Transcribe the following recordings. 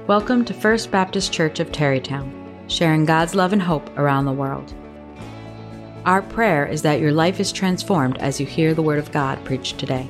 Welcome to First Baptist Church of Tarrytown, sharing God's love and hope around the world. Our prayer is that your life is transformed as you hear the Word of God preached today.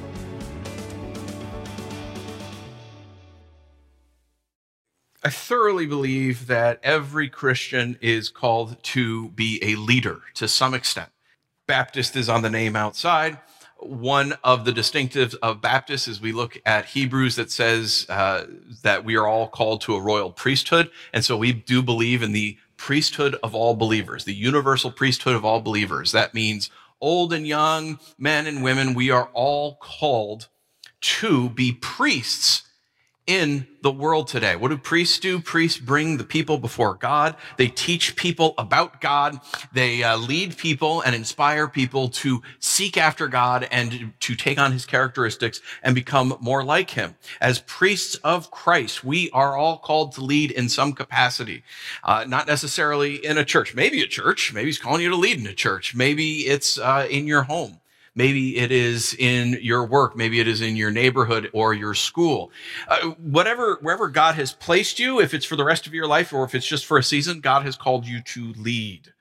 I thoroughly believe that every Christian is called to be a leader to some extent. Baptist is on the name outside. One of the distinctives of Baptist is we look at Hebrews that says that we are all called to a royal priesthood. And so we do believe in the priesthood of all believers, the universal priesthood of all believers. That means old and young, men and women, we are all called to be priests in the world today. What do priests do? Priests bring the people before God. They teach people about God. They lead people and inspire people to seek after God and to take on his characteristics and become more like him. As priests of Christ, we are all called to lead in some capacity, not necessarily in a church. Maybe a church. Maybe he's calling you to lead in a church. Maybe it's in your home. Maybe it is in your work. Maybe it is in your neighborhood or your school. Wherever God has placed you, if it's for the rest of your life or if it's just for a season, God has called you to lead.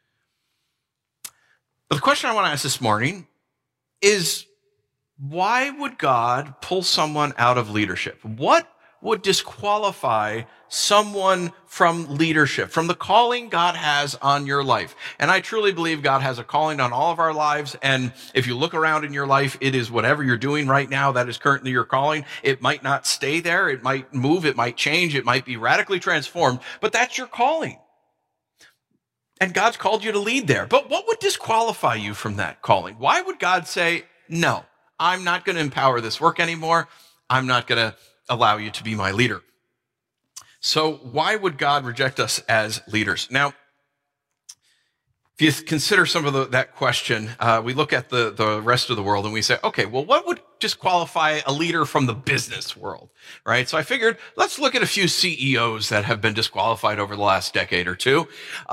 But the question I want to ask this morning is, why would God pull someone out of leadership? What would disqualify someone from leadership, from the calling God has on your life? And I truly believe God has a calling on all of our lives. And if you look around in your life, it is whatever you're doing right now that is currently your calling. It might not stay there. It might move. It might change. It might be radically transformed, but that's your calling. And God's called you to lead there. But what would disqualify you from that calling? Why would God say, no, I'm not going to empower this work anymore. I'm not going to allow you to be my leader? So why would God reject us as leaders? Now, if you consider some of that question, we look at the rest of the world and we say, okay, well, what would disqualify a leader from the business world, right? So I figured, let's look at a few CEOs that have been disqualified over the last decade or two,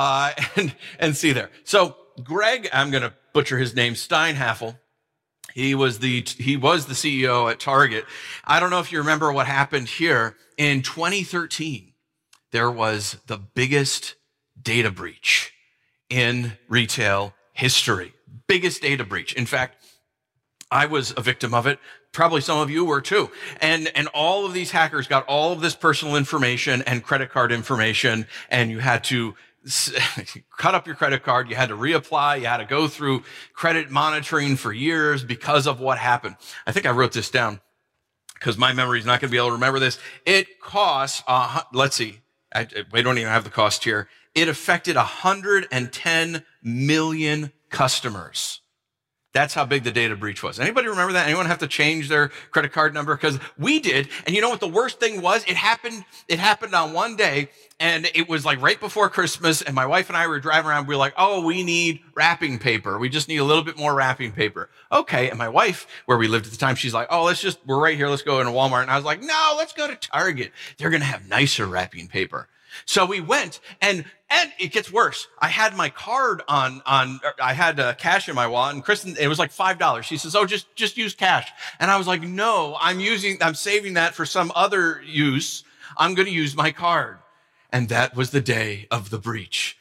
and see there. So Greg, I'm going to butcher his name, Steinhafel. He was the CEO at Target. I don't know if you remember what happened here. In 2013, there was the biggest data breach in retail history. Biggest data breach. In fact, I was a victim of it. Probably some of you were too. And all of these hackers got all of this personal information and credit card information, and you had to cut up your credit card. You had to reapply. You had to go through credit monitoring for years because of what happened. I think I wrote this down because my memory is not going to be able to remember this. It cost, let's see, we don't even have the cost here. It affected 110 million customers. That's how big the data breach was. Anybody remember that? Anyone have to change their credit card number? Because we did. And you know what the worst thing was? It happened on one day, and it was like right before Christmas, and my wife and I were driving around. We were like, oh, we need wrapping paper. We just need a little bit more wrapping paper. Okay. And my wife, where we lived at the time, she's like, oh, we're right here. Let's go into Walmart. And I was like, no, let's go to Target. They're going to have nicer wrapping paper. So we went, and it gets worse. I had my card I had cash in my wallet, and Kristen, it was like $5. She says, oh, just use cash. And I was like, no, I'm saving that for some other use. I'm going to use my card. And that was the day of the breach.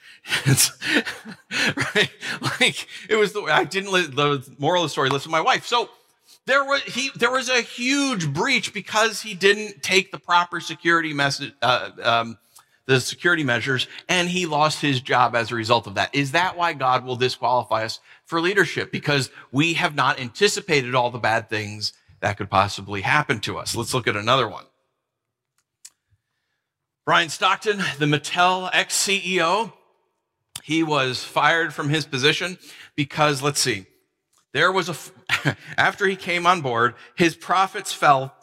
Right? Like, it was the moral of the story, listen to my wife. So there was a huge breach because he didn't take the proper security measures, and he lost his job as a result of that. Is that why God will disqualify us for leadership? Because we have not anticipated all the bad things that could possibly happen to us. Let's look at another one. Brian Stockton, the Mattel ex-CEO, he was fired from his position because, let's see, after he came on board, his profits fell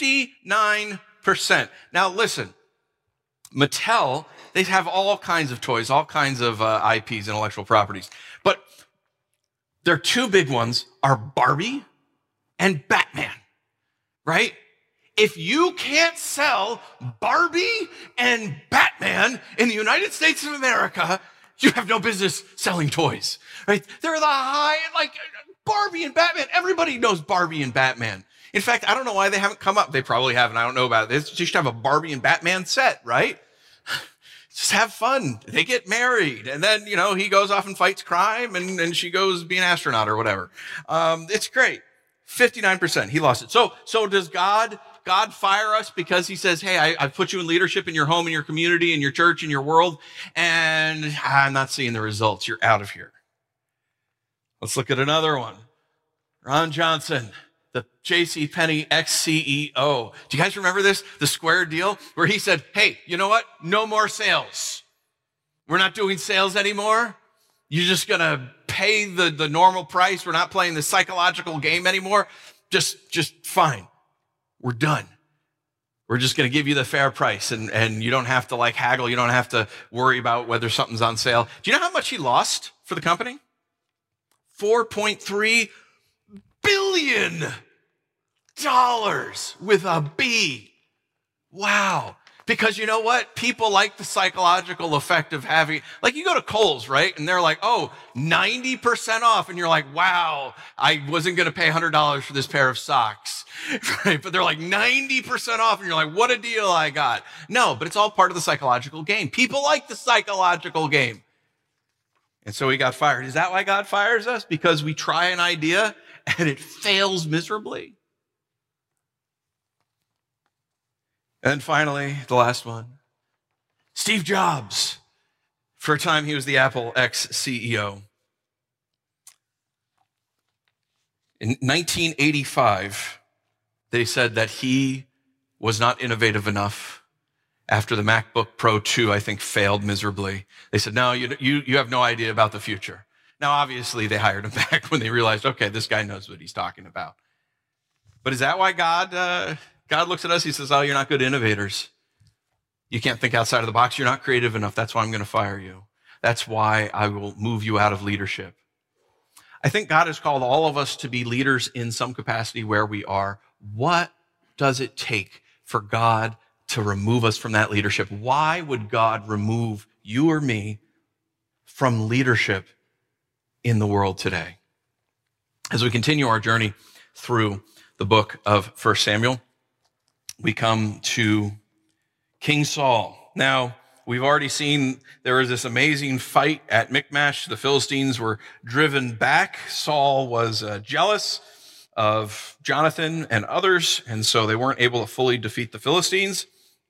59%. Now listen, Mattel, they have all kinds of toys, all kinds of IPs, intellectual properties. But their two big ones are Barbie and Batman, right? If you can't sell Barbie and Batman in the United States of America, you have no business selling toys, right? They're like Barbie and Batman. Everybody knows Barbie and Batman. In fact, I don't know why they haven't come up. They probably haven't. I don't know about it. They just have a Barbie and Batman set, right? Just have fun. They get married. And then, he goes off and fights crime and she goes be an astronaut or whatever. It's great. 59%. He lost it. So does God fire us because he says, hey, I've put you in leadership in your home, in your community, in your church, in your world, and I'm not seeing the results. You're out of here. Let's look at another one. Ron Johnson, the JCPenney ex-CEO. Do you guys remember this? The Square deal where he said, hey, you know what? No more sales. We're not doing sales anymore. You're just going to pay the normal price. We're not playing the psychological game anymore. Just fine. We're done. We're just going to give you the fair price and you don't have to haggle. You don't have to worry about whether something's on sale. Do you know how much he lost for the company? $4.3 billion with a B. Wow. Because you know what? People like the psychological effect of having, you go to Kohl's, right? And they're like, 90% off. And you're like, wow, I wasn't going to pay $100 for this pair of socks, right? But they're like 90% off. And you're like, what a deal I got. No, but it's all part of the psychological game. People like the psychological game. And so he got fired. Is that why God fires us? Because we try an idea and it fails miserably? And finally, the last one, Steve Jobs. For a time, he was the Apple ex-CEO. In 1985, they said that he was not innovative enough after the MacBook Pro 2, I think, failed miserably. They said, no, you have no idea about the future. Now, obviously, they hired him back when they realized, okay, this guy knows what he's talking about. But is that why God looks at us, he says, you're not good innovators. You can't think outside of the box. You're not creative enough. That's why I'm going to fire you. That's why I will move you out of leadership. I think God has called all of us to be leaders in some capacity where we are. What does it take for God to remove us from that leadership? Why would God remove you or me from leadership in the world today? As we continue our journey through the book of 1 Samuel, we come to King Saul. Now, we've already seen there was this amazing fight at Michmash. The Philistines were driven back. Saul was jealous of Jonathan and others, and so they weren't able to fully defeat the Philistines.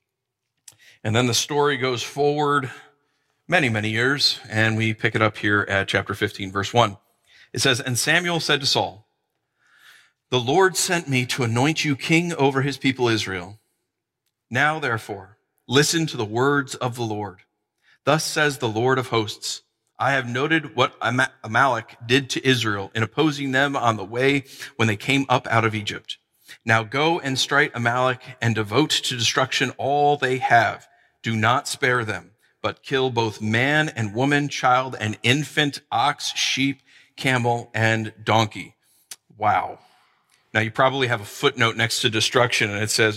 And then the story goes forward many, many years, and we pick it up here at chapter 15, verse 1. It says, and Samuel said to Saul, the Lord sent me to anoint you king over his people Israel. Now, therefore, listen to the words of the Lord. Thus says the Lord of hosts, I have noted what Amalek did to Israel in opposing them on the way when they came up out of Egypt. Now go and strike Amalek and devote to destruction all they have. Do not spare them, but kill both man and woman, child and infant, ox, sheep, camel, and donkey. Wow. Now, you probably have a footnote next to destruction, and it says,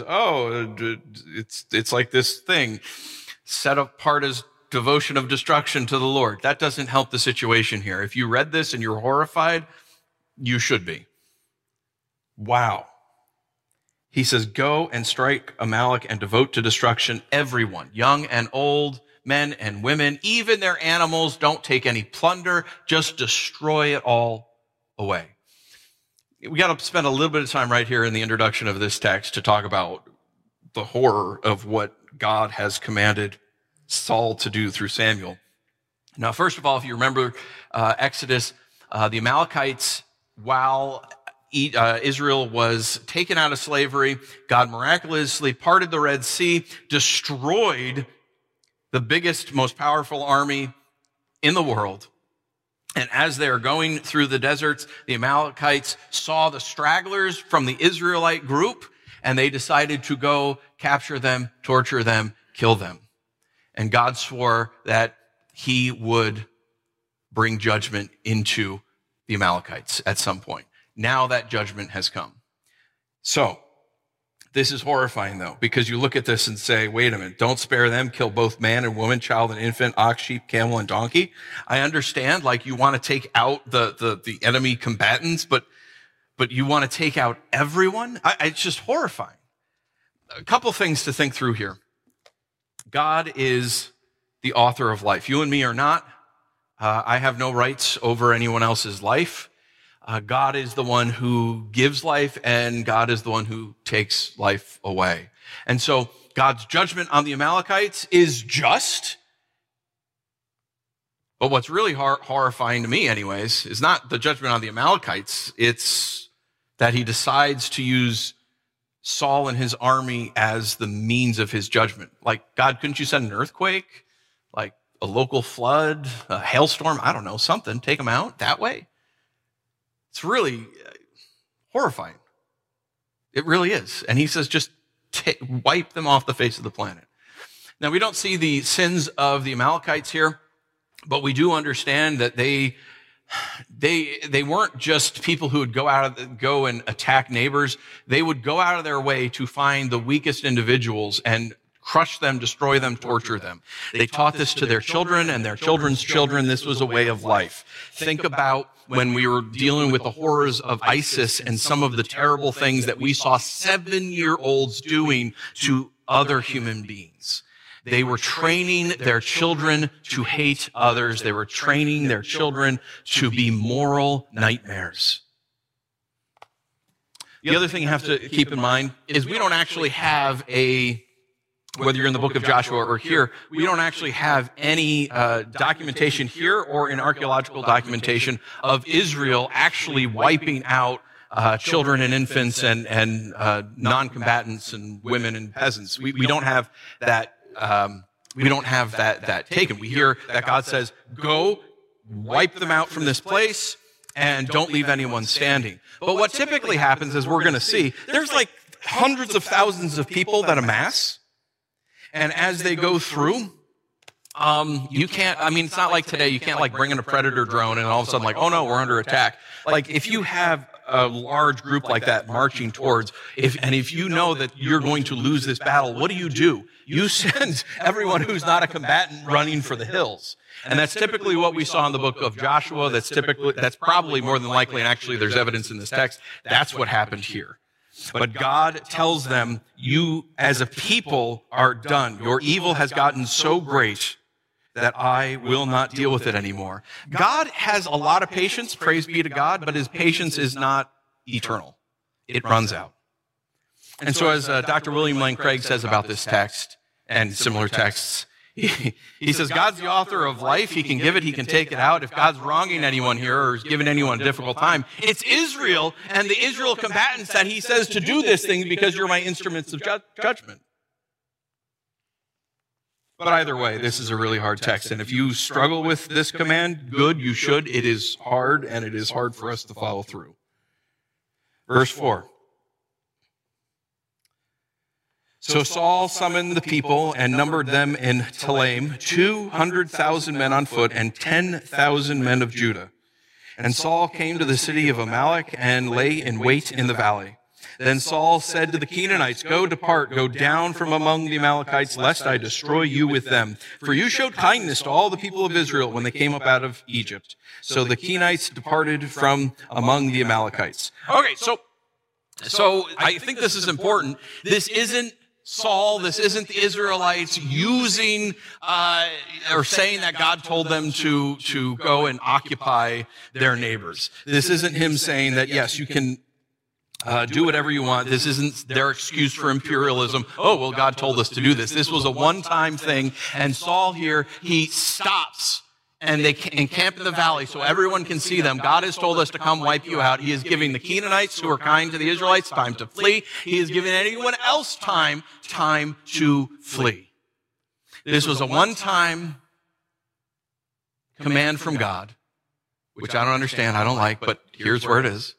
it's like this thing, set apart as devotion of destruction to the Lord. That doesn't help the situation here. If you read this and you're horrified, you should be. Wow. He says, go and strike Amalek and devote to destruction everyone, young and old, men and women, even their animals. Don't take any plunder. Just destroy it all away. We got to spend a little bit of time right here in the introduction of this text to talk about the horror of what God has commanded Saul to do through Samuel. Now, first of all, if you remember Exodus, the Amalekites, while Israel was taken out of slavery, God miraculously parted the Red Sea, destroyed the biggest, most powerful army in the world. And as they're going through the deserts, the Amalekites saw the stragglers from the Israelite group, and they decided to go capture them, torture them, kill them. And God swore that he would bring judgment into the Amalekites at some point. Now that judgment has come. So, this is horrifying, though, because you look at this and say, wait a minute, don't spare them, kill both man and woman, child and infant, ox, sheep, camel, and donkey. I understand, you want to take out the enemy combatants, but but you want to take out everyone? It's just horrifying. A couple things to think through here. God is the author of life. You and me are not. I have no rights over anyone else's life. God is the one who gives life, and God is the one who takes life away. And so God's judgment on the Amalekites is just. But what's really horrifying to me, anyways, is not the judgment on the Amalekites. It's that he decides to use Saul and his army as the means of his judgment. Like, God, couldn't you send an earthquake? Like a local flood, a hailstorm? I don't know, something. Take them out that way? It's really horrifying. It really is. And he says, just wipe them off the face of the planet. Now, we don't see the sins of the Amalekites here, but we do understand that they weren't just people who would go and attack neighbors. They would go out of their way to find the weakest individuals and crush them, destroy them, torture them. They taught this to their children and their children's children. This was a way of life. Think about when we were dealing with the horrors of ISIS and some of the terrible things that we saw 7-year-olds doing to other human beings. They were training their children to hate others. They were training their children to be moral nightmares. The other thing you have to keep in mind is we don't actually have whether you're in the book of Joshua or here, we don't actually have any documentation here or in archaeological documentation of Israel actually wiping out children and infants and non-combatants and women and peasants. We don't have that. We don't have that taken. We hear that God says, "Go, wipe them out from this place, and don't leave anyone standing." But what typically happens, as we're going to see, there's like hundreds of thousands of people that amass. And as they go through, you can't, it's not like today, you can't like bring in a Predator drone and all of a sudden like, oh no, we're under attack. Like if you have a large group like that marching towards, if you know that you're going to lose this battle, what do? You send everyone who's not a combatant running for the hills. And that's typically what we saw in the book of Joshua. That's probably more than likely, and actually there's evidence in this text, that's what happened here. But God tells them, you as a people are done. Your evil has gotten so great that I will not deal with it anymore. God has a lot of patience, praise be to God, but his patience is not eternal. It runs out. And so as Dr. William Lane Craig says about this text and similar texts, he says, God's the author of life. He can give it, he can take it out. If God's wronging anyone here or is giving anyone a difficult time, it's Israel and the Israel combatants that he says to do this thing because you're my instruments of judgment. But either way, this is a really hard text. And if you struggle with this command, good, you should. It is hard, and it is hard for us to follow through. Verse 4. So Saul summoned the people and numbered them in Telaim, 200,000 men on foot and 10,000 men of Judah. And Saul came to the city of Amalek and lay in wait in the valley. Then Saul said to the Canaanites, go down from among the Amalekites, lest I destroy you with them. For you showed kindness to all the people of Israel when they came up out of Egypt. So the Canaanites departed from among the Amalekites. Okay, so I think this is important. This isn't Saul, this isn't the Israelites using or saying that God told them to go and occupy their neighbors. This isn't him saying that, yes, you can do whatever you want. This isn't their excuse for imperialism. Oh, well, God told us to do this. This was a one-time thing. And Saul here, he stops and they encamp in the valley so everyone can see them. God has told us to come wipe you out. He is giving the Canaanites who are kind to the Israelites time to flee. He is giving anyone else time to flee. This was a one-time command from God, which I don't understand, I don't like, but here's where it is.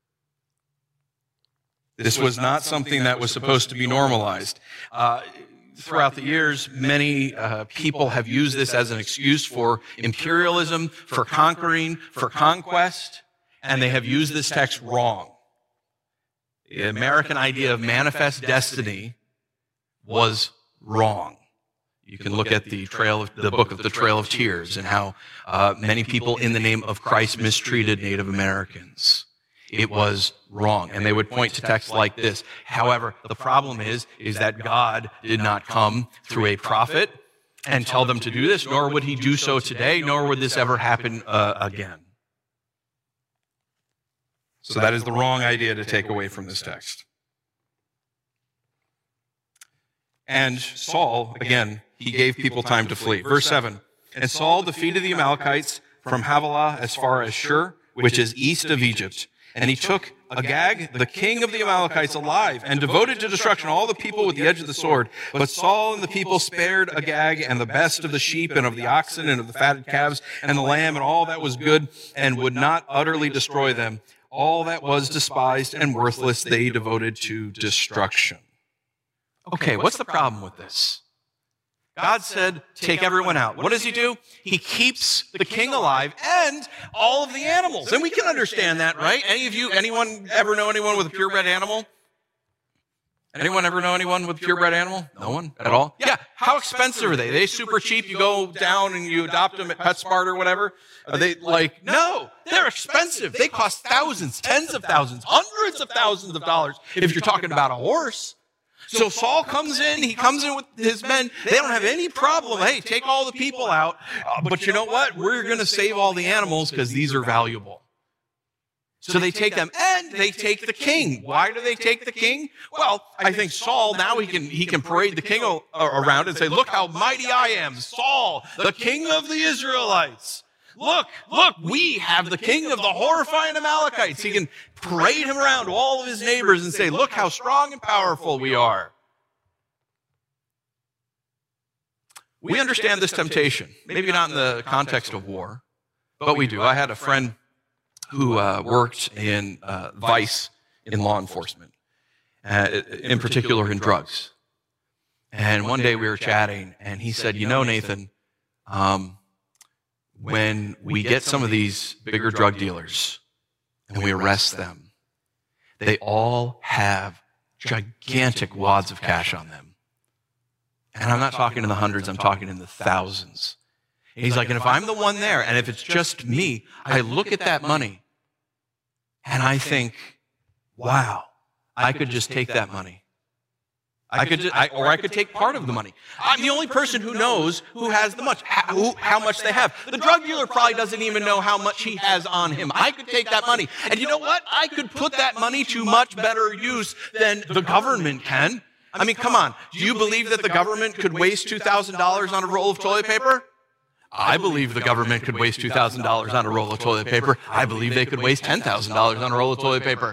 This was not something that was supposed to be normalized. Throughout the years, many people have used this as an excuse for imperialism, for conquering, for conquest, and they have used this text wrong. The American idea of manifest destiny was wrong. You can look at the book of the Trail of Tears and how many people in the name of Christ mistreated Native Americans. it was wrong. And they would point to texts like this. However, the problem is that God did not come through a prophet and tell them to do this, nor would he do so today, nor would this ever happen again. So that is the wrong idea to take away from this text. And Saul, again, he gave people time to flee. Verse 7, and Saul defeated the Amalekites from Havilah as far as Shur, which is east of Egypt. And he took Agag, the king of the Amalekites, alive and devoted to destruction all the people with the edge of the sword. But Saul and the people spared Agag and the best of the sheep and of the oxen and of the fatted calves and the lamb and all that was good, and would not utterly destroy them. All that was despised and worthless they devoted to destruction. Okay, what's the problem with this? God said, take everyone out. What does he do? He keeps the king alive and all of the animals. And we can understand that, right? Anyone ever know anyone with a purebred animal? Anyone ever know anyone with a purebred animal? No one at all? Yeah. How expensive are they? Are they super cheap? You go down and you adopt them at PetSmart or whatever? Are they like, no, they're expensive. They cost thousands, tens of thousands, hundreds of thousands of dollars if you're talking about a horse. So Saul comes in, he comes in with his men. They don't have any problem. Hey, take all the people out. But you know what? We're going to save all the animals because these are valuable. So they take them and they take the king. Why do they take the king? Well, I think Saul, now he can parade the king around and say, look how mighty I am. Saul, the king of the Israelites. Look, we have the king of the horrifying Amalekites. He can parade him around to all of his neighbors and say, look how strong and powerful we are. We understand this temptation, maybe not in the context of war, but we do. I had a friend who worked in Vice in law enforcement, in particular in drugs. And one day we were chatting, and he said, you know, Nathan, when we get some of these bigger drug dealers and we arrest them, they all have gigantic wads of cash on them. And I'm not talking in the hundreds, I'm talking in the thousands. And he's like, and if I'm the one there, and if it's just me, I look at that money and I think, wow, I could just take that money. I could take part of the money. I'm the only person who knows who has the much, how much they have. The drug dealer probably doesn't even know how much he has on him. I could take that money. And you know what? I could put that money to much better use than the government can. I mean, come on. Do you believe that the government could waste $2,000 on a roll of toilet paper? I believe the government could waste $2,000 on a roll of toilet paper. I believe they could waste $10,000 on a roll of toilet paper.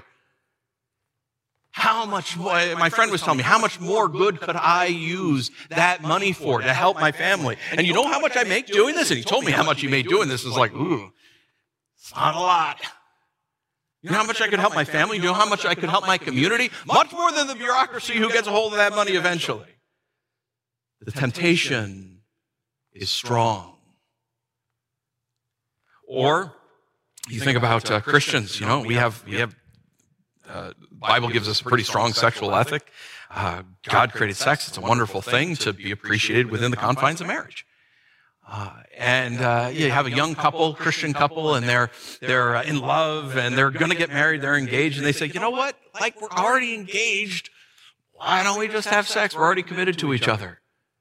How much more, my friend was telling me, how much more good could I use that money for to help my family? And you know how much I make doing this? And he told me how much he made doing this. It's like, ooh, it's not a lot. You know how much I could help my family? You know how much I could help my community? Much more than the bureaucracy who gets a hold of that money eventually. The temptation is strong. Or you think about Christians, you know, we have the Bible gives us a pretty strong sexual ethic. God created sex. It's a wonderful thing to be appreciated within the confines of marriage. You have a young couple, Christian couple, and they're in love, and they're going to get married, they're engaged, and they say, you know what? Like, we're already engaged. Why don't we just have sex? We're already committed to each other.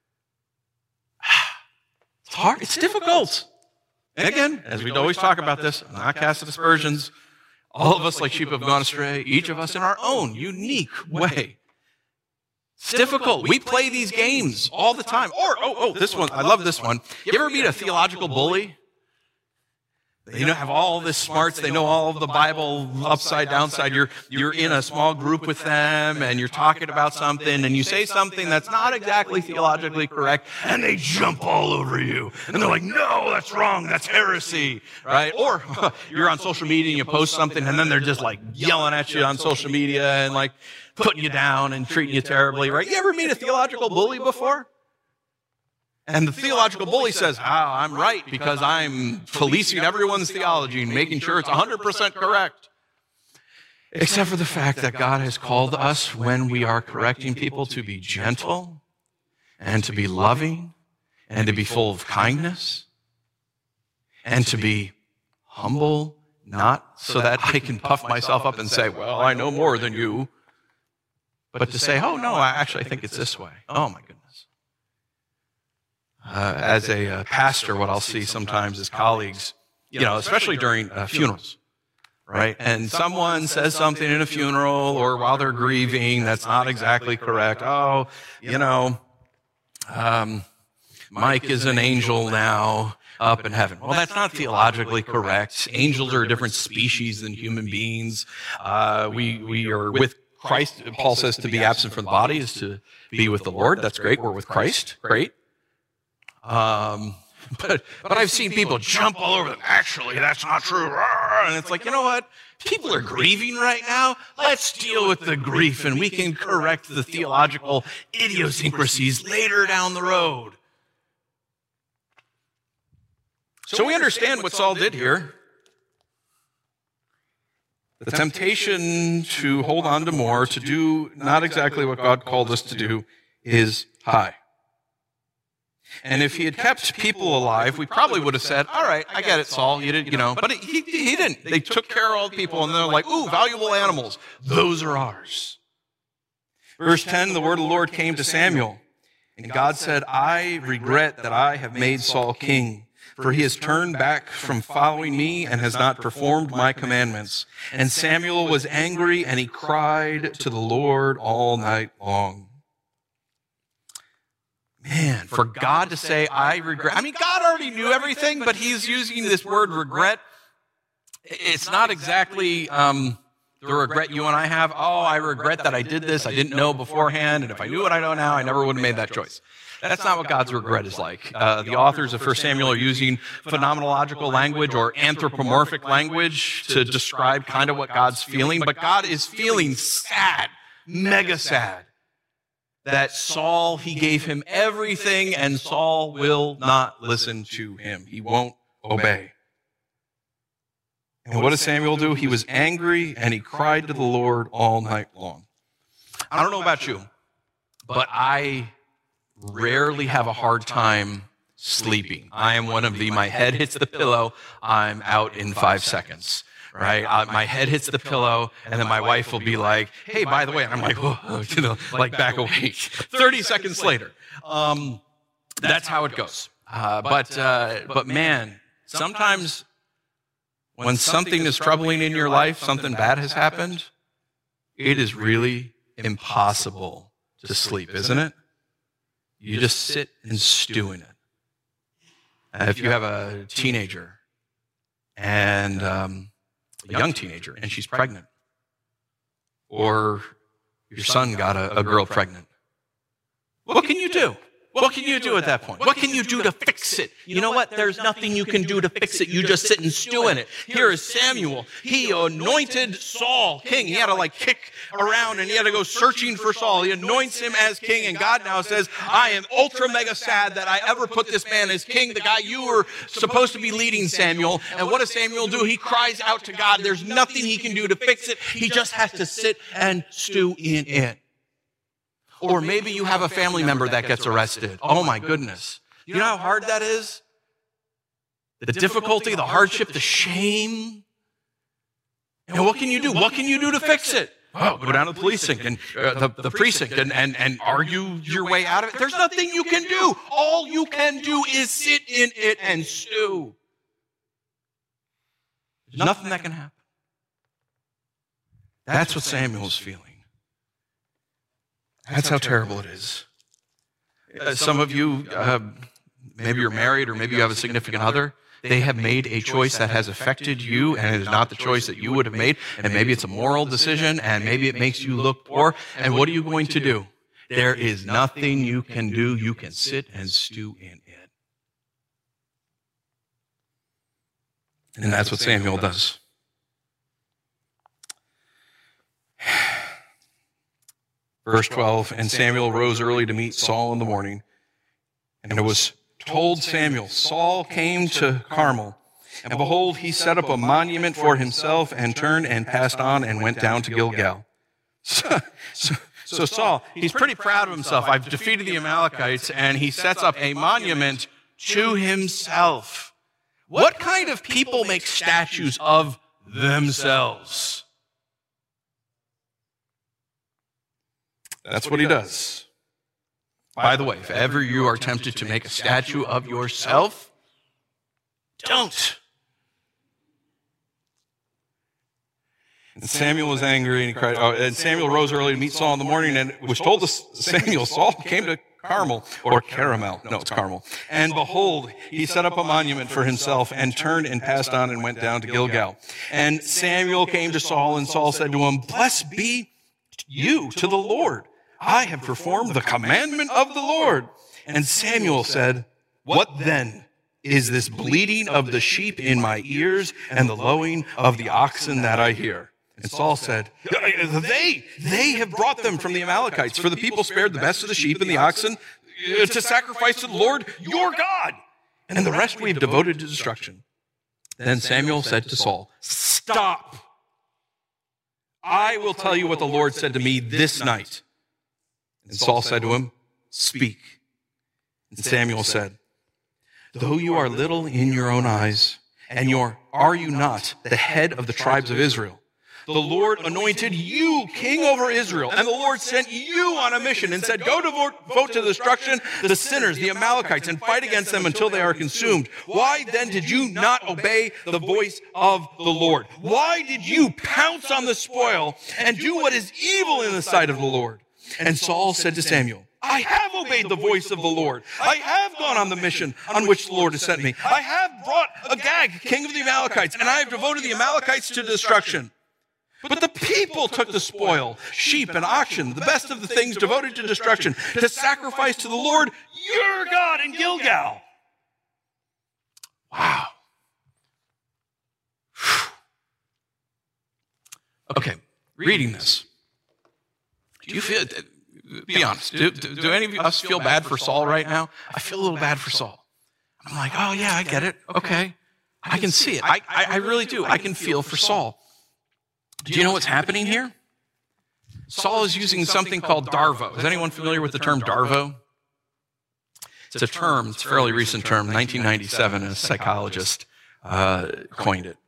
It's hard. It's difficult. And again, as we'd always talk about this, I'm not casting aspersions. All of us like sheep have gone astray, each of us in our own unique way. It's difficult. We play these games all the time. Or, this one, I love this one. You ever meet a theological bully? They have all this smarts. They know all of the Bible upside, downside. You're in a small group with them, and you're talking about something, and you say something that's not exactly theologically correct, and they jump all over you. And they're like, no, that's wrong. That's heresy, right? Or you're on social media, and you post something, and then they're just like yelling at you on social media and like putting you down and treating you terribly, right? You ever meet a theological bully before? And the theological bully says, I'm right because I'm policing everyone's theology and making sure it's 100% correct. Except for the fact that God has called us when we are correcting people to be gentle and to be loving and to be full of kindness and to be humble Not so that I can puff myself up and say, well, I know more than you. But to say, oh, no, I think it's this way. Oh, my goodness. As a pastor, what I'll see sometimes is colleagues, especially during funerals, right? And someone says something in a funeral or while they're grieving that's not exactly correct. Oh, Mike is an angel now up in heaven. Well, that's not theologically correct. Angels are a different species than human beings. We are with Christ. Paul says to be absent from the body is to be with the Lord. That's great. We're with Christ. Great. But I've seen people jump all over them. Actually, that's not true. And it's like, you know what? People are grieving right now. Let's deal with the grief, and we can correct the theological idiosyncrasies later down the road. So we understand what Saul did here. The temptation to hold on to more, to do not exactly what God called us to do, is high. And if he had kept people alive, we probably would have said, all right, I get it, Saul, you did, but he didn't. They took care of all the people, and they're like, ooh, valuable animals. Those are ours. Verse 10, the word of the Lord came to Samuel, and God said, I regret that I have made Saul king, for he has turned back from following me and has not performed my commandments. And Samuel was angry, and he cried to the Lord all night long. Man, for God to say, I regret. I mean, God already knew everything, but he's using this word regret. It's not exactly the regret you and I have. Oh, I regret that I did this. I didn't know beforehand, and if I knew what I know now, I never would have made that choice. That's not what God's regret is like. The authors of 1 Samuel are using phenomenological language or anthropomorphic language to describe kind of what God's feeling, but God is feeling sad, mega sad, that Saul, he gave him everything, and Saul will not listen to him. He won't obey. And what does Samuel do? He was angry, and he cried to the Lord all night long. I don't know about you, but I rarely have a hard time sleeping. I am one of my head hits the pillow, I'm out in 5 seconds. Right? My head hits the pillow, and then my wife will be like, hey, by the way, and I'm like, whoa, like back awake. 30 seconds later. That's how it goes. But man, sometimes when something is troubling in your life, something bad has happened, it is really impossible to sleep, isn't it? You just sit and stew in it. If you have a teenager and a young teenager and she's pregnant, or your son got a girl pregnant, what can you do? What can you do at that point? What can you do to fix it? You know what? There's nothing you can do to fix it. You just sit and stew in it. Here is Samuel. He anointed Saul king. He had to kick around and he had to go searching for Saul. He anoints him as king, and God now says, I am ultra mega sad that I ever put this man as king, the guy you were supposed to be leading, Samuel. And what does Samuel do? He cries out to God. There's nothing he can do to fix it. He just has to sit and stew in it. Or maybe you have a family member that gets arrested. Oh my goodness. You know how hard that is? The difficulty, the hardship, the shame. And what can you do? What can you do to fix it? Well, go down to the precinct and the precinct and argue your way out of it. There's nothing you can do. All you can do is sit in it and stew. There's nothing that can happen. That's what Samuel's feeling. That's how terrible it is. Some of you, maybe you're married or maybe you have a significant other. They have made a choice that has affected you, and it is not the choice that you would have made. And maybe it's a moral decision, and maybe it makes you look poor. And what are you going to do? There is nothing you can do. You can sit and stew in it. And that's what Samuel does. Verse 12, and Samuel rose early to meet Saul in the morning. And it was told Samuel, Saul came to Carmel, and behold, he set up a monument for himself and turned and passed on and went down to Gilgal. So Saul, he's pretty proud of himself. I've defeated the Amalekites, and he sets up a monument to himself. What kind of people make statues of themselves. That's what he does. By the way, if ever you are tempted to make a statue of yourself, don't. And Samuel was angry, and he cried. And Samuel rose early to meet Saul in the morning, and was told to Samuel, Saul came to Carmel, or Caramel. No, it's Carmel. And behold, he set up a monument for himself, and turned and passed on and went down to Gilgal. And Samuel came to Saul, and Saul said to him, Blessed be you to the Lord. I have performed the commandment of the Lord. And Samuel said, What then is this bleating of the sheep in my ears and the lowing of the oxen that I hear? And Saul said, They have brought them from the Amalekites, for the people spared the best of the sheep and the oxen to sacrifice to the Lord your God, and the rest we have devoted to destruction. Then Samuel said to Saul, Stop! I will tell you what the Lord said to me this night. And Saul said to him, Speak. And Samuel said, Though you are little in your own eyes, and are you not the head of the tribes of Israel? The Lord anointed you king over Israel, and the Lord sent you on a mission and said, Go devote to destruction the sinners, the Amalekites, and fight against them until they are consumed. Why then did you not obey the voice of the Lord? Why did you pounce on the spoil and do what is evil in the sight of the Lord? And Saul said to Samuel, I have obeyed the voice of the Lord. I have gone on the mission on which the Lord has sent me. I have brought Agag, king of the Amalekites, and I have devoted the Amalekites to destruction. But the people took the spoil, sheep and oxen, the best of the things devoted to destruction, to sacrifice to the Lord your God in Gilgal. Wow. Okay, reading this. Do you feel, be honest, do any of us feel bad for Saul right now? I feel a little bad for Saul. I'm like, oh yeah, I get it. Okay. I can see it. I really do. I can feel for Saul. Do you know what's happening here? Saul is using something called darvo. Is anyone familiar with the term darvo? It's a term, it's a fairly recent term, 1997, a psychologist coined it.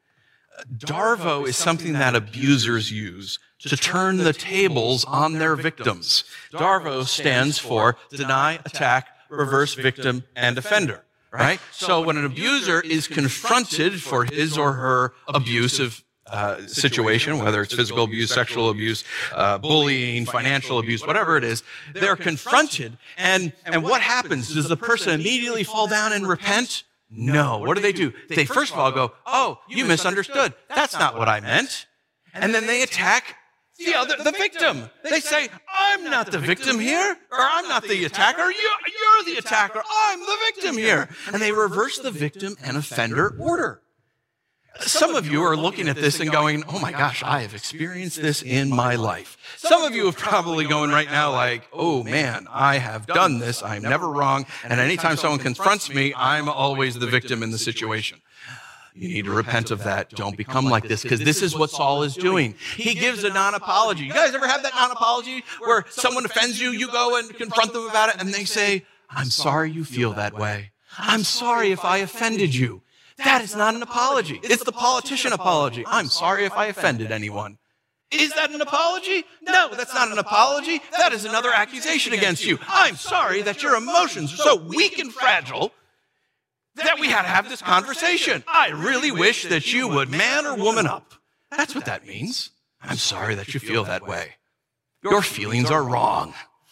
Darvo is something that abusers use to turn the tables on their victims. Darvo stands for deny, attack, reverse victim, and offender, right? So when an abuser is confronted for his or her abusive situation, whether it's physical abuse, sexual abuse, bullying, financial abuse, whatever it is, they're confronted. And what happens? Does the person immediately fall down and repent? No. What do? They first of all go, oh, you misunderstood. That's not what I meant. And then they attack the victim. They say, I'm not the victim here, or I'm not the attacker. You're the attacker. I'm the victim here. And they reverse the victim and offender order. Some of you are looking at this and going, oh my gosh, I have experienced this in my life. Some of you are probably going right now like, oh man, I have done this. I'm never wrong. And anytime someone confronts me, I'm always the victim in the situation. You need to repent of that. Don't become like this, because this is what Saul is doing. He gives a non-apology. You guys ever have that non-apology where someone offends you, you go and confront them about it, and they say, I'm sorry you feel that way. I'm sorry if I offended you. That is not an apology. It's the politician apology. I'm sorry if I offended anyone. Is that an apology? No, that's not an apology. That is another accusation against you. I'm sorry that your emotions are so weak and fragile that we had to have this conversation. I really wish that you would man or woman up. That's what that means. I'm sorry that you feel that way. Your feelings are wrong.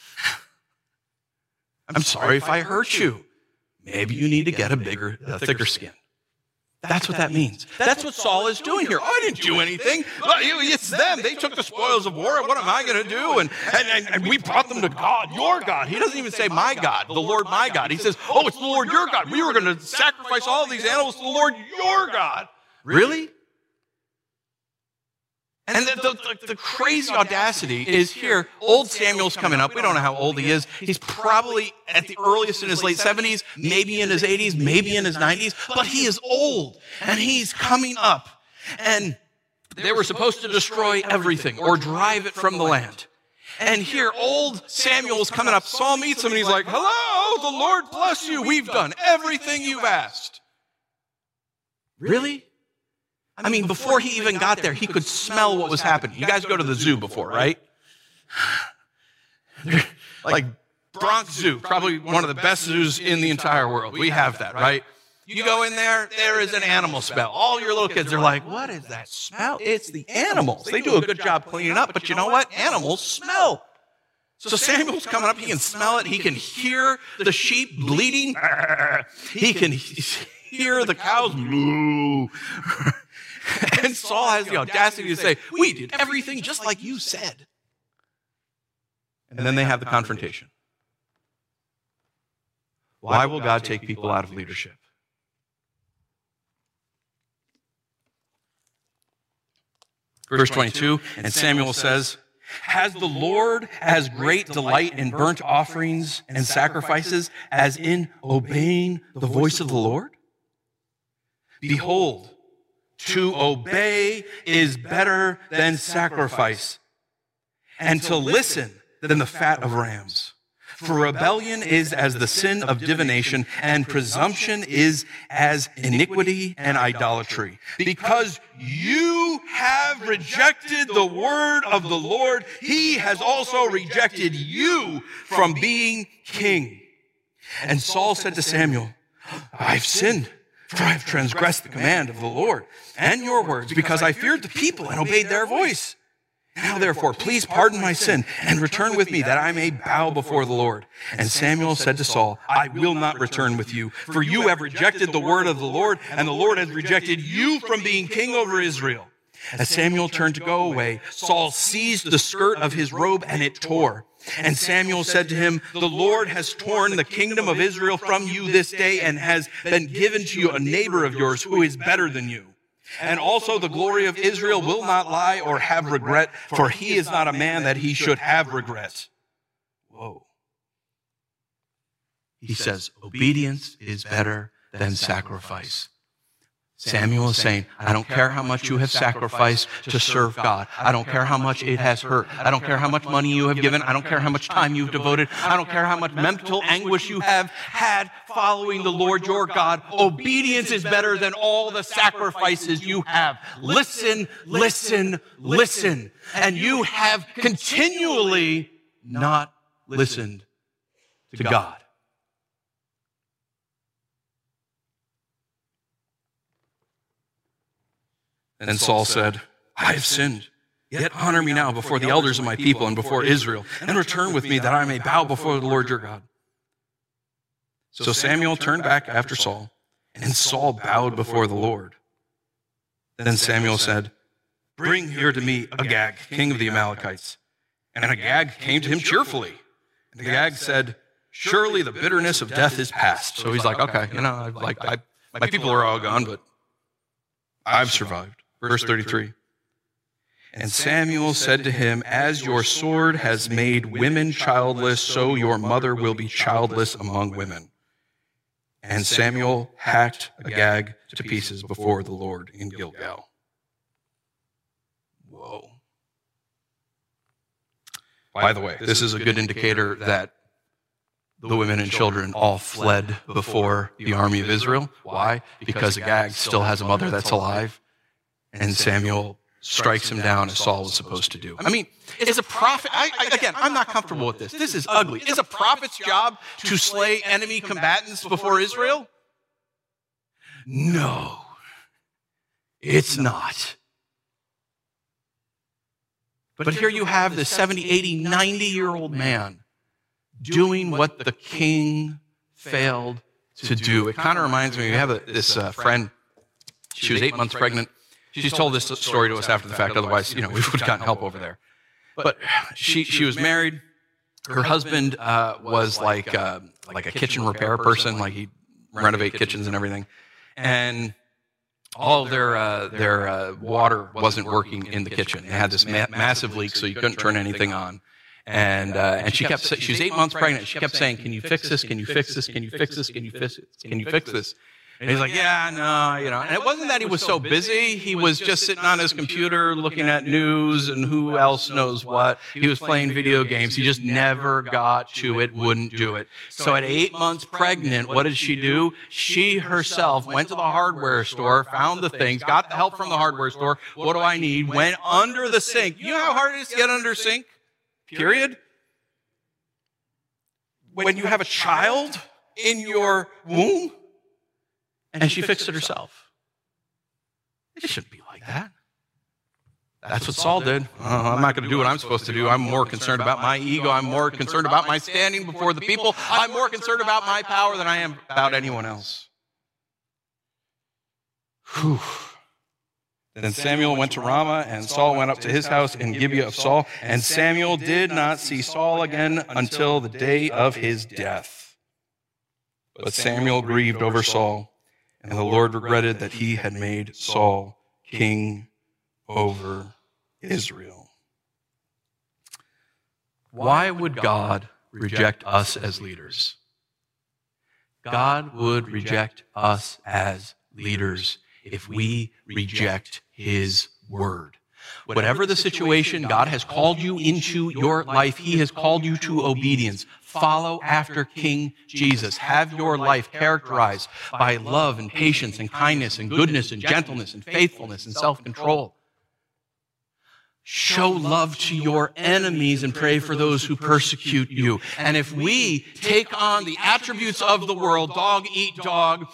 I'm sorry if I hurt you. Maybe you need to get a thicker skin. That's what that means. That's what Saul is doing here. I didn't do anything. It's them. They took the spoils of war. What am I going to do? And we brought them to God, your God. He doesn't even say my God, the Lord my God. He says, oh, it's the Lord your God. We were going to sacrifice all these animals to the Lord your God. Really? And the crazy audacity is here. Old Samuel's coming up. We don't know how old he is. He's probably at the earliest in his late 70s, maybe in his 80s, maybe in his 90s, but he is old and he's coming up. And they were supposed to destroy everything or drive it from the land. And here, old Samuel's coming up. Saul meets him and he's like, hello, the Lord bless you. We've done everything you've asked. Really? I mean, before he even got there, he could smell what was happening. You guys go to the zoo before, right? Like Bronx Zoo, probably one of the best zoos in the entire world. We have that, right? You go in there, there is an animal smell. All your little kids are like, what is that smell? It's the animals. They do a good job cleaning up, but you know what? Animals smell. So Samuel's coming up, he can smell it, he can hear the sheep bleating, he can hear the cows moo. And Saul has the audacity to say, we did everything just like you said. And then they have the confrontation. Why will God take people out of leadership? Verse 22, and Samuel says, has the Lord as great delight in burnt offerings and sacrifices as in obeying the voice of the Lord? Behold, to obey is better than sacrifice, and to listen than the fat of rams. For rebellion is as the sin of divination, and presumption is as iniquity and idolatry. Because you have rejected the word of the Lord, he has also rejected you from being king. And Saul said to Samuel, I've sinned, for I have transgressed the command of the Lord and your words, because I feared the people and obeyed their voice. Now, therefore, please pardon my sin and return with me that I may bow before the Lord. And Samuel said to Saul, I will not return with you, for you have rejected the word of the Lord, and the Lord has rejected you from being king over Israel. As Samuel turned to go away, Saul seized the skirt of his robe, and it tore. And Samuel said to him, the Lord has torn the kingdom of Israel from you this day, and has been given to you a neighbor of yours who is better than you. And also the glory of Israel will not lie or have regret, for he is not a man that he should have regret. Whoa. He says, obedience is better than sacrifice. Samuel is saying, I don't care how much you have sacrificed to serve God. I don't care how much it has hurt. I don't care how much money you have given. I don't care how much time you've devoted. I don't care how much mental anguish you have had following the Lord your God. Obedience is better than all the sacrifices you have. Listen, listen, listen. And you have continually not listened to God. And Saul said, I have sinned. Yet honor me now before the elders of my people and before Israel, and return with me that I may bow before the Lord your God. So Samuel turned back after Saul, and Saul bowed before the Lord. Then Samuel said, bring here to me Agag, king of the Amalekites. And Agag came to him cheerfully. And Agag said, surely the bitterness of death is past. So he's like, okay, my people are all gone, but I've survived. Verse 33. And Samuel said to him, as your sword has made women childless, so your mother will be childless among women. And Samuel hacked Agag to pieces before the Lord in Gilgal. Whoa. By the way, this is a good indicator that the women and children all fled before the army of Israel. Why? Because Agag still has a mother that's alive, and Samuel strikes him down as Saul was supposed to do. I mean, is a prophet, again, I'm not comfortable with this. This is ugly. Is a prophet's job to slay enemy combatants before Israel? No, it's not. But here you have this 70, 80, 90-year-old man doing what the king failed to do. It kind of reminds me, we have this friend, she was 8 months pregnant. She's told this story to us after the fact, otherwise, we would have gotten help over there. But she was married. Her husband was like a kitchen repair person, like he'd renovate kitchens and everything. And all of their water wasn't working in the kitchen. They had this massive leak, so you couldn't turn anything on. And she was 8 months pregnant. She kept saying, can you fix this? Can you fix this? Can you fix this? Can you fix this? Can you fix this? And he's like, yeah, no, And it wasn't that he was so busy. He was just sitting on his computer looking at news and who else knows what. He was playing video games. He just never got to it, wouldn't do it. So at 8 months pregnant, what did she do? She herself went to the hardware store, found the things, got the help from the hardware store. What do I need? Went under the sink. You know how hard it is to get under a sink? Period. When you have a child in your womb, and she fixed it herself. It shouldn't be like that. That's what Saul did. I'm not going to do what I'm supposed to do. I'm more concerned about my ego. I'm more concerned about my standing before the people. I'm more concerned about my power than I am about anyone else. Whew. Then Samuel went to Ramah, and Saul went up to his house in Gibeah of Saul. And Samuel did not see Saul again until the day of his death. But Samuel grieved over Saul, and the Lord regretted that he had made Saul king over Israel. Why would God reject us as leaders? God would reject us as leaders if we reject his word. Whatever the situation, God has called you into your life. He has called you to obedience. Follow after King Jesus. Have your life characterized by love and patience and kindness and goodness and gentleness and faithfulness and self-control. Show love to your enemies and pray for those who persecute you. And if we take on the attributes of the world, dog eat dog,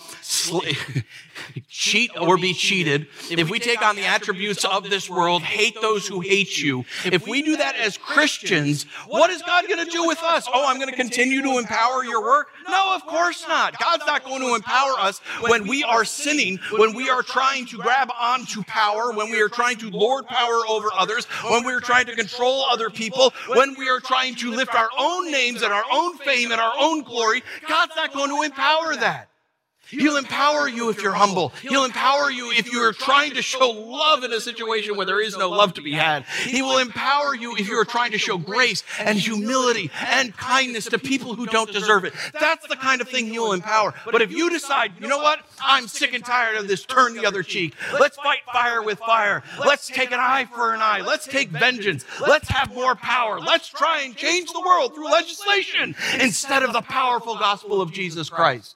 cheat or be cheated, if we take on the attributes of this world, hate those who hate you, if we do that as Christians, what is God going to do with us? Oh, I'm going to continue to empower your work? No, of course not. God's not going to empower us when we are sinning, when we are trying to grab onto power, when we are trying to lord power over others, when we are trying to control other people, when we are trying to lift our own names and our own fame and our own glory. God's not going to empower that. He'll empower you if you're humble. He'll empower you if you're trying to show love in a situation where there is no love to be had. He will empower you if you're trying to show grace and humility and kindness to people who don't deserve it. That's the kind of thing he'll empower. But if you decide, you know what? I'm sick and tired of this, turn the other cheek. Let's fight fire with fire. Let's take an eye for an eye. Let's take vengeance. Let's have more power. Let's try and change the world through legislation instead of the powerful gospel of Jesus Christ.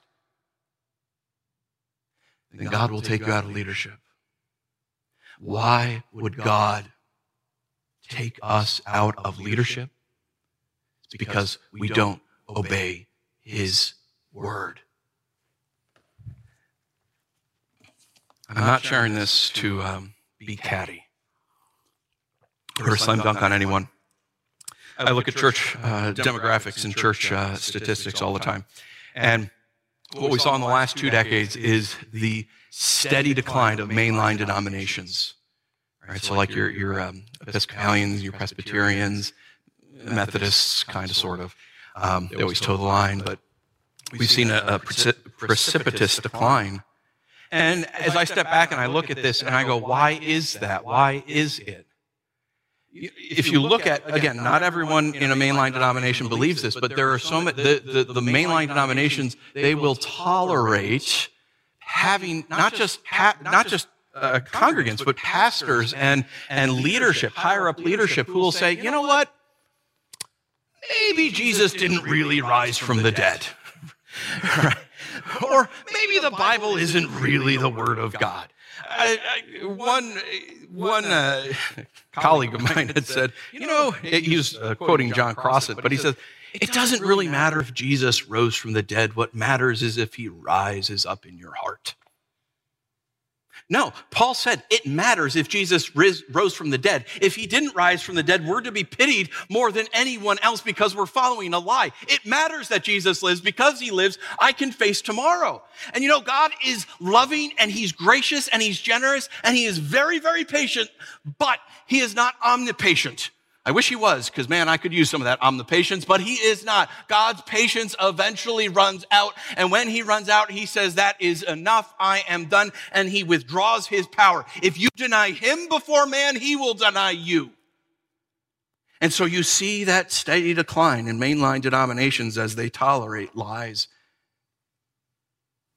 Then God will take you out of leadership. Why would God take us out of leadership? It's because we don't obey his word. I'm not sharing this to be catty or a slam dunk on anyone. I look at church demographics and church statistics all the time. And what we saw in the last 2 decades is the steady decline of mainline denominations. Right? So like your Episcopalians, your Presbyterians, Methodists, kind of, sort of. They always toe the line, but we've seen a precipitous decline. And as I step back and I look at this and I go, why is that? Why is it? If you look at, again, not everyone in a mainline denomination believes this, but there are so many, the mainline denominations, they will tolerate having not just congregants, but pastors and leadership, higher up leadership, who will say, you know what? Maybe Jesus didn't really rise from the dead. Right? Or maybe the Bible isn't really the Word of God. One colleague of mine had said, he was quoting John Crosset, but he says, it doesn't really matter if Jesus rose from the dead. What matters is if he rises up in your heart. No, Paul said it matters if Jesus rose from the dead. If he didn't rise from the dead, we're to be pitied more than anyone else because we're following a lie. It matters that Jesus lives. Because he lives, I can face tomorrow. And God is loving and he's gracious and he's generous and he is very, very patient, but he is not omnipatient. I wish he was, because, man, I could use some of that omnipatience, but he is not. God's patience eventually runs out, and when he runs out, he says, that is enough, I am done, and he withdraws his power. If you deny him before man, he will deny you. And so you see that steady decline in mainline denominations as they tolerate lies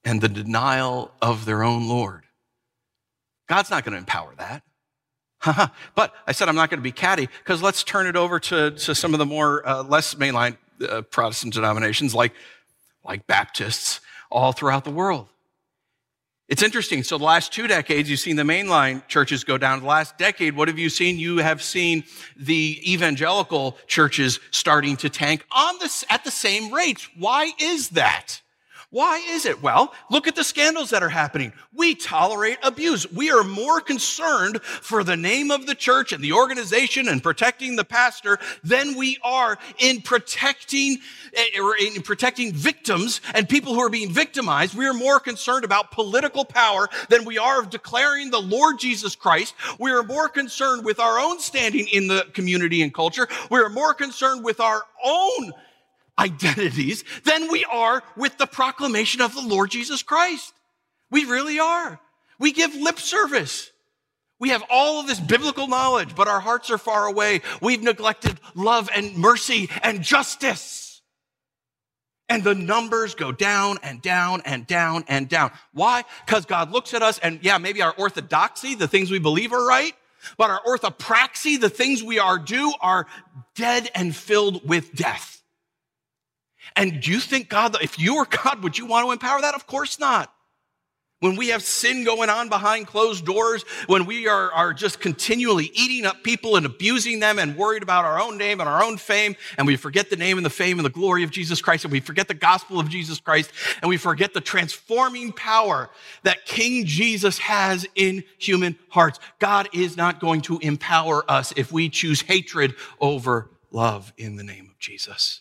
and the denial of their own Lord. God's not going to empower that. But I said I'm not going to be catty, because let's turn it over to some of the more less mainline Protestant denominations like Baptists all throughout the world. It's interesting. So the last 2 decades, you've seen the mainline churches go down. The last decade, what have you seen? You have seen the evangelical churches starting to tank at the same rates. Why is that? Why is it? Well, look at the scandals that are happening. We tolerate abuse. We are more concerned for the name of the church and the organization and protecting the pastor than we are in protecting victims and people who are being victimized. We are more concerned about political power than we are of declaring the Lord Jesus Christ. We are more concerned with our own standing in the community and culture. We are more concerned with our own identities than we are with the proclamation of the Lord Jesus Christ. We really are. We give lip service. We have all of this biblical knowledge, but our hearts are far away. We've neglected love and mercy and justice. And the numbers go down and down and down and down. Why? Because God looks at us and maybe our orthodoxy, the things we believe are right, but our orthopraxy, the things we do, are dead and filled with death. And do you think God, if you were God, would you want to empower that? Of course not. When we have sin going on behind closed doors, when we are just continually eating up people and abusing them and worried about our own name and our own fame, and we forget the name and the fame and the glory of Jesus Christ, and we forget the gospel of Jesus Christ, and we forget the transforming power that King Jesus has in human hearts. God is not going to empower us if we choose hatred over love in the name of Jesus.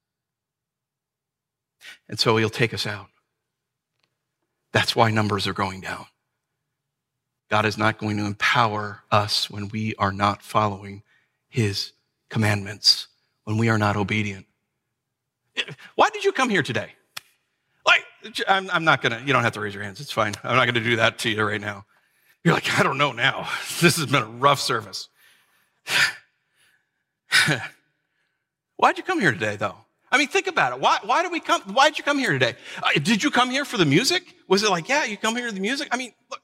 And so he'll take us out. That's why numbers are going down. God is not going to empower us when we are not following his commandments, when we are not obedient. Why did you come here today? I'm not going to, you don't have to raise your hands. It's fine. I'm not going to do that to you right now. You're like, I don't know now. This has been a rough service. Why'd you come here today, though? I mean, think about it. Why did we come? Why did you come here today? Did you come here for the music? Was it like, you come here for the music? I mean, look.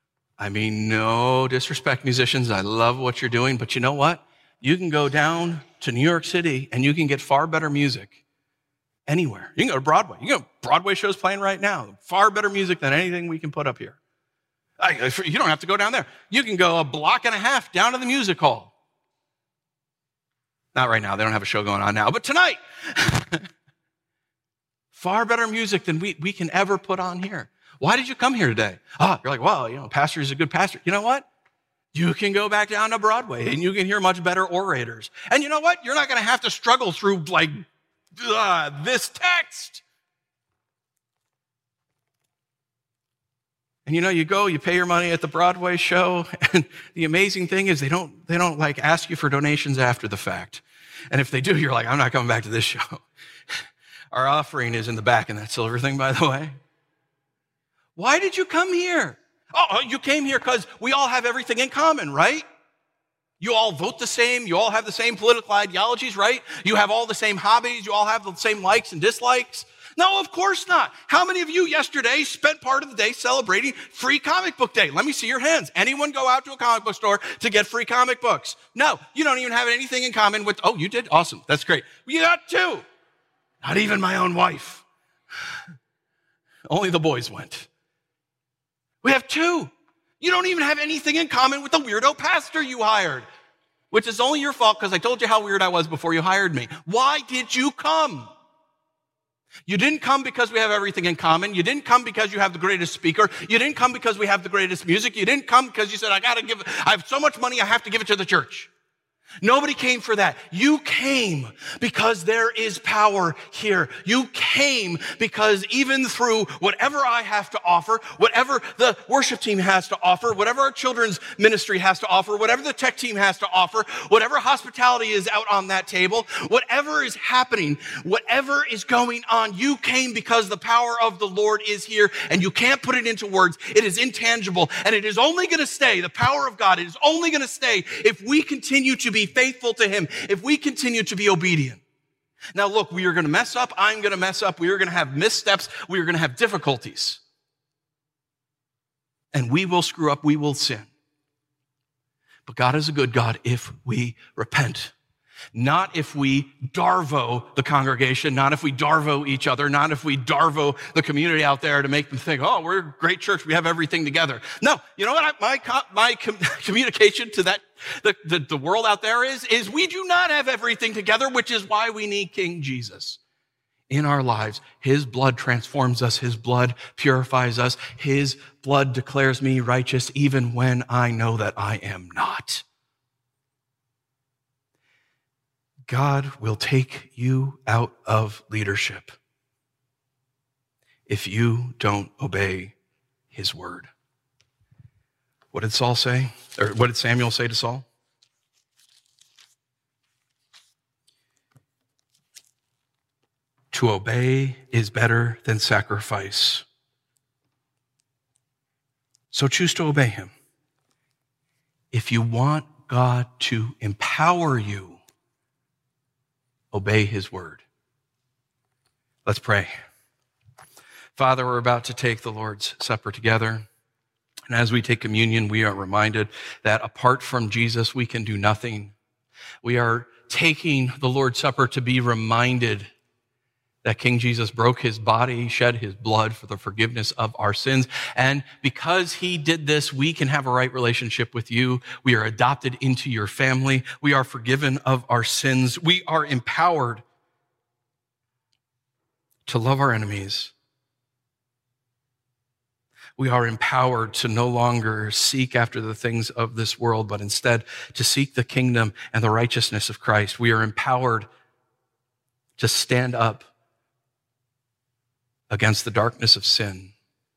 No disrespect, musicians. I love what you're doing, but you know what? You can go down to New York City and you can get far better music anywhere. You can go to Broadway. You can go Broadway shows playing right now. Far better music than anything we can put up here. You don't have to go down there. You can go a block and a half down to the music hall. Not right now. They don't have a show going on now, but tonight. Far better music than we can ever put on here. Why did you come here today? You're like, well, pastor is a good pastor. You know what? You can go back down to Broadway and you can hear much better orators. And you know what? You're not going to have to struggle through this text. And you go, you pay your money at the Broadway show, and the amazing thing is they don't ask you for donations after the fact. And if they do, you're like, I'm not coming back to this show. Our offering is in the back in that silver thing, by the way. Why did you come here? You came here because we all have everything in common, right? You all vote the same. You all have the same political ideologies, right? You have all the same hobbies. You all have the same likes and dislikes. No, of course not. How many of you yesterday spent part of the day celebrating Free Comic Book Day? Let me see your hands. Anyone go out to a comic book store to get free comic books? No, you don't even have anything in common with, you did? Awesome. That's great. You got 2. Not even my own wife. Only the boys went. We have 2. You don't even have anything in common with the weirdo pastor you hired, which is only your fault because I told you how weird I was before you hired me. Why did you come? You didn't come because we have everything in common. You didn't come because you have the greatest speaker. You didn't come because we have the greatest music. You didn't come because you said, I have so much money, I have to give it to the church. Nobody came for that. You came because there is power here. You came because even through whatever I have to offer, whatever the worship team has to offer, whatever our children's ministry has to offer, whatever the tech team has to offer, whatever hospitality is out on that table, whatever is happening, whatever is going on, you came because the power of the Lord is here and you can't put it into words. It is intangible and it is only going to stay, the power of God, it is only going to stay if we continue to be faithful to him, if we continue to be obedient. Now look, we are going to mess up. I'm going to mess up. We are going to have missteps. We are going to have difficulties. And we will screw up. We will sin. But God is a good God if we repent. Not if we darvo the congregation, not if we darvo each other, not if we darvo the community out there to make them think, oh, we're a great church, we have everything together. No, you know what my communication to the world out there is we do not have everything together, which is why we need King Jesus in our lives. His blood transforms us. His blood purifies us. His blood declares me righteous even when I know that I am not. God will take you out of leadership if you don't obey his word. What did Saul say? Or what did Samuel say to Saul? To obey is better than sacrifice. So choose to obey him. If you want God to empower you, obey his word. Let's pray. Father, we're about to take the Lord's Supper together. And as we take communion, we are reminded that apart from Jesus, we can do nothing. We are taking the Lord's Supper to be reminded that King Jesus broke his body, shed his blood for the forgiveness of our sins. And because he did this, we can have a right relationship with you. We are adopted into your family. We are forgiven of our sins. We are empowered to love our enemies. We are empowered to no longer seek after the things of this world, but instead to seek the kingdom and the righteousness of Christ. We are empowered to stand up against the darkness of sin,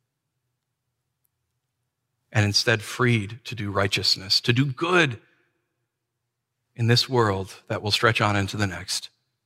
and instead freed to do righteousness, to do good in this world that will stretch on into the next.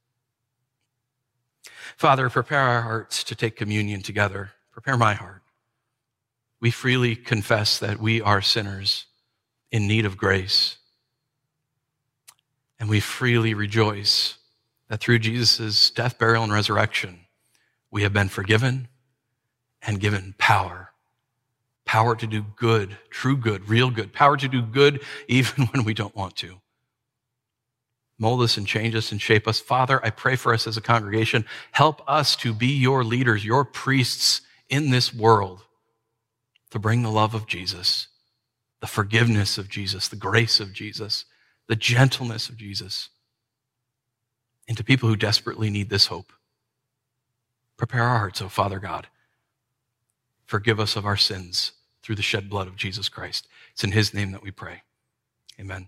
Father, prepare our hearts to take communion together. Prepare my heart. We freely confess that we are sinners in need of grace, and we freely rejoice that through Jesus' death, burial, and resurrection, we have been forgiven and given power. Power to do good, true good, real good. Power to do good even when we don't want to. Mold us and change us and shape us. Father, I pray for us as a congregation. Help us to be your leaders, your priests in this world, to bring the love of Jesus, the forgiveness of Jesus, the grace of Jesus, the gentleness of Jesus into people who desperately need this hope. Prepare our hearts, O Father God. Forgive us of our sins through the shed blood of Jesus Christ. It's in his name that we pray. Amen.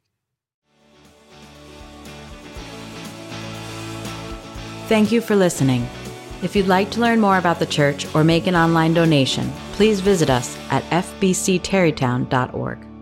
Thank you for listening. If you'd like to learn more about the church or make an online donation, please visit us at fbcterrytown.org.